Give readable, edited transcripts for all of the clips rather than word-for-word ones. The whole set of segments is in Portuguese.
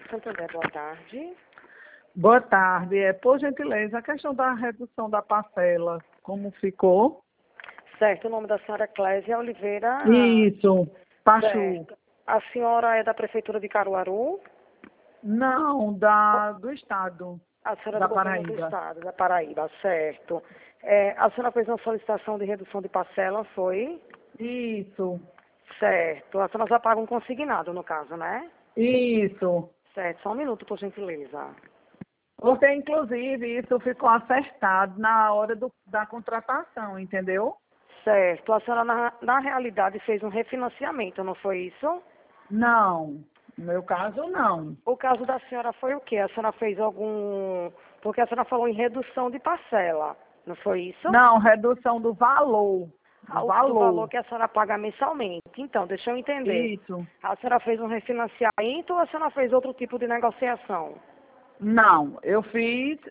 Santander, boa tarde. Boa tarde. Por gentileza, a questão da redução da parcela, como ficou? Certo, o nome da senhora é Clésia Oliveira. Isso, Pachu. Certo. A senhora é da Prefeitura de Caruaru? Não, do Estado, A senhora é da do governo do Paraíba. Estado, da Paraíba, certo. A senhora fez uma solicitação de redução de parcela, foi? Isso, Certo. A senhora já paga um consignado, no caso, né? isso. Certo, só um minuto, por gentileza. Porque, inclusive, isso ficou acertado na hora da contratação, entendeu? Certo. A senhora, na realidade, fez um refinanciamento, não foi isso? Não, no meu caso, não. O caso da senhora foi o quê? A senhora fez algum... Porque a senhora falou em redução de parcela, não foi isso? Não, redução do valor. Do Do valor valor. que a senhora paga mensalmente. Então, deixa eu entender. Isso. A senhora fez um refinanciamento ou a senhora fez outro tipo de negociação? Não, eu fiz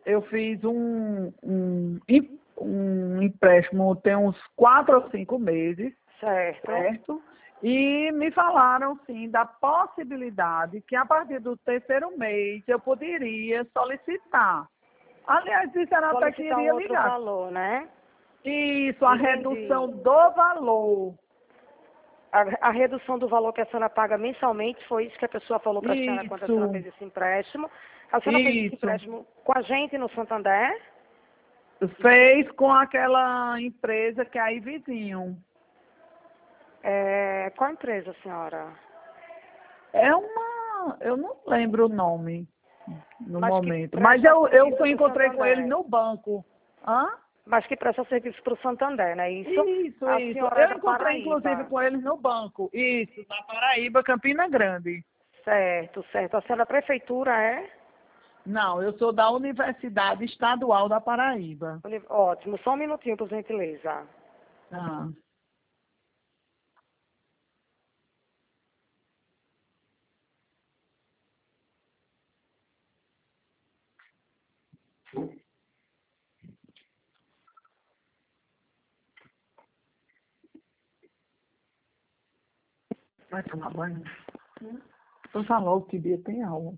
um empréstimo tem uns 4 ou 5 meses, Certo. certo? E me falaram, sim, da possibilidade que a partir do terceiro mês eu poderia solicitar. Aliás, disseram até que Solicitar um iria outro ligar. valor, né? Isso, a Entendi. redução do valor. A redução do valor que a senhora paga mensalmente, foi isso que a pessoa falou para a senhora quando a senhora Isso, fez esse empréstimo. A senhora fez esse isso. empréstimo com a gente no Santander? Fez com aquela empresa que é aí vizinho. Qual empresa, senhora? Eu não lembro o nome no Mas que momento, mas presta eu serviço para o encontrei com eles Santander. no banco. Hã? Mas que presta serviço para o Santander, não é isso? Isso, A isso. senhora é Eu da encontrei inclusive Paraíba. com eles no banco. Isso, na Paraíba, Campina Grande. Certo, certo. A senhora da prefeitura é? Não, eu sou da Universidade Estadual da Paraíba. Ótimo, só um minutinho, por gentileza. Ah. Vai tomar banho? Eu falo logo que dia tem aula.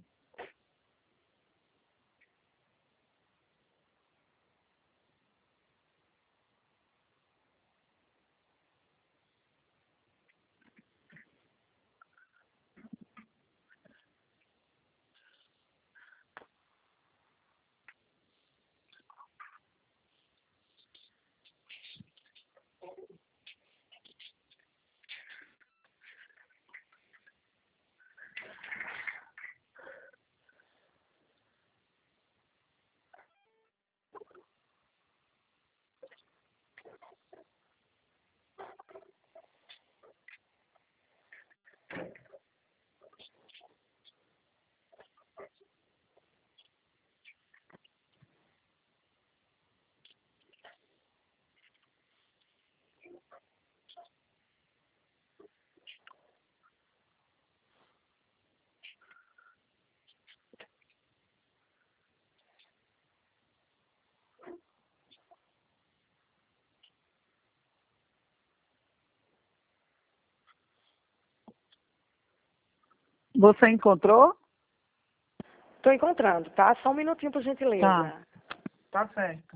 Você encontrou? Estou encontrando, tá? Só um minutinho, por Tá, gentileza. tá certo.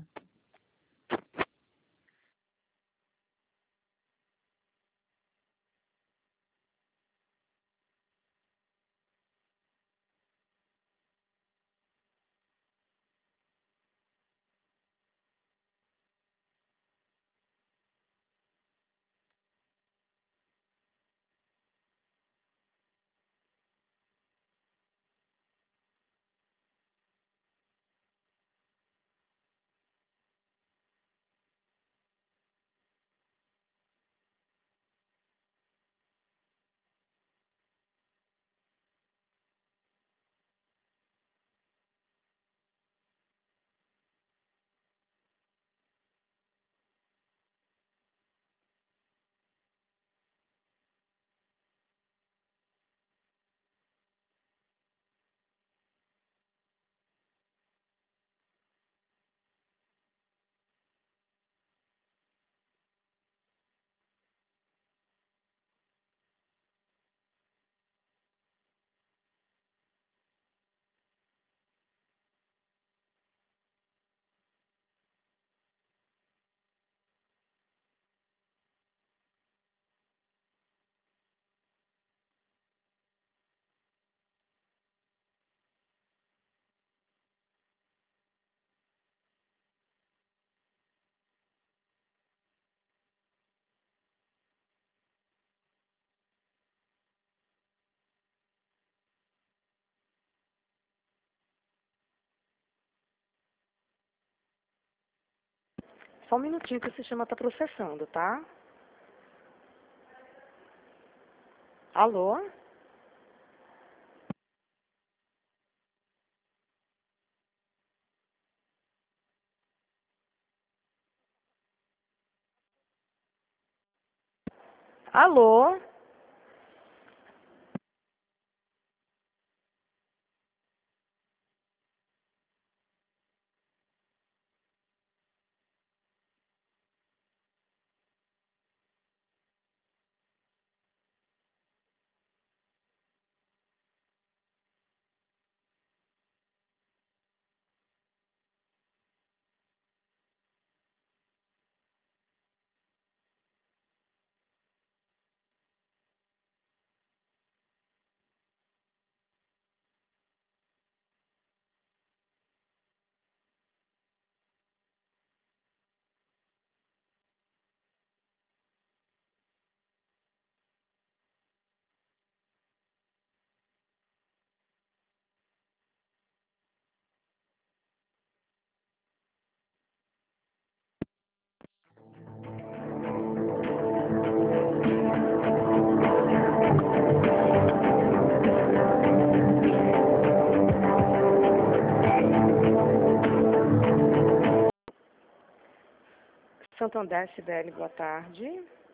Só um minutinho que o sistema está processando, tá? Alô? Alô? Santander, Sibeli, boa tarde.